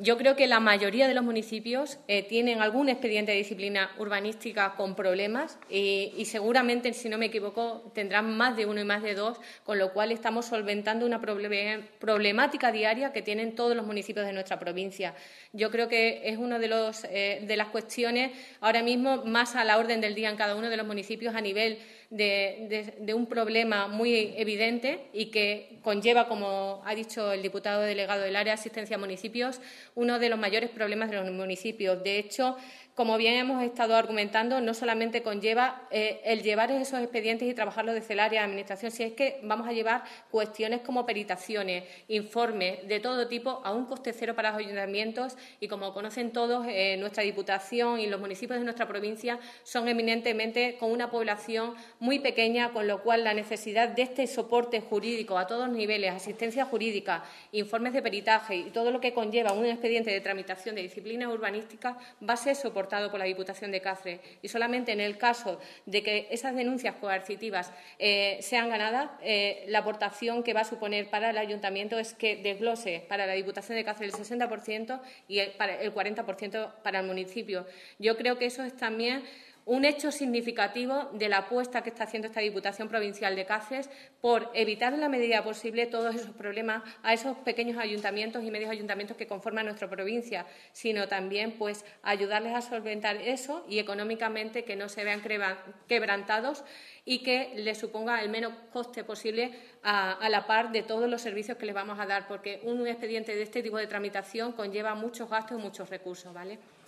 Yo creo que la mayoría de los municipios tienen algún expediente de disciplina urbanística con problemas y seguramente, si no me equivoco, tendrán más de uno y más de dos, con lo cual estamos solventando una problemática diaria que tienen todos los municipios de nuestra provincia. Yo creo que es una de las cuestiones ahora mismo más a la orden del día en cada uno de los municipios a nivel de un problema muy evidente y que conlleva, como ha dicho el diputado delegado del área de asistencia a municipios, uno de los mayores problemas de los municipios. De hecho, como bien hemos estado argumentando, no solamente conlleva el llevar esos expedientes y trabajarlos desde el área de administración, si es que vamos a llevar cuestiones como peritaciones, informes de todo tipo a un coste cero para los ayuntamientos y, como conocen todos, nuestra Diputación y los municipios de nuestra provincia son eminentemente con una población muy pequeña, con lo cual la necesidad de este soporte jurídico a todos los niveles, asistencia jurídica, informes de peritaje y todo lo que conlleva un expediente de tramitación de disciplina urbanística va a ser soportado por la Diputación de Cáceres. Y solamente en el caso de que esas denuncias coercitivas sean ganadas, la aportación que va a suponer para el ayuntamiento es que desglose para la Diputación de Cáceres el 60% y el 40% para el municipio. Yo creo que eso es también un hecho significativo de la apuesta que está haciendo esta Diputación Provincial de Cáceres por evitar en la medida posible todos esos problemas a esos pequeños ayuntamientos y medios ayuntamientos que conforman nuestra provincia, sino también pues ayudarles a solventar eso y económicamente que no se vean quebrantados y que les suponga el menos coste posible a la par de todos los servicios que les vamos a dar, porque un expediente de este tipo de tramitación conlleva muchos gastos y muchos recursos, ¿vale?